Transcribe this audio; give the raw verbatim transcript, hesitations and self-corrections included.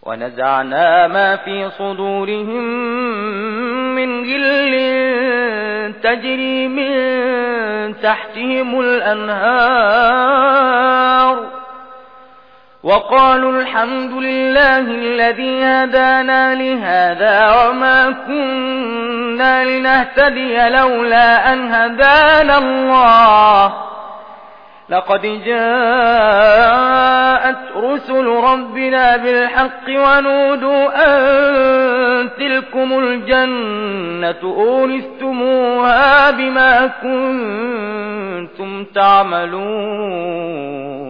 ونزعنا ما في صدورهم من غل تجري من تحتهم الأنهار وقالوا الحمد لله الذي هدانا لهذا وما كنا لنهتدي لولا أن هدانا الله لقد جاءت رسل ربنا بالحق ونودوا أن تلكم الجنة أورثتموها بما كنتم تعملون